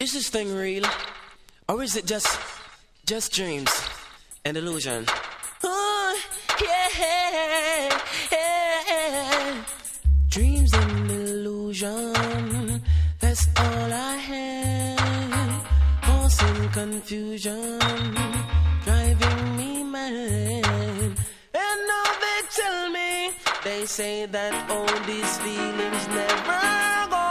Is this thing real? Or is it just dreams and illusion? Oh, yeah, yeah. Dreams and illusion, that's all I have. Causing confusion, driving me mad. And now they tell me, they say that all these feelings never go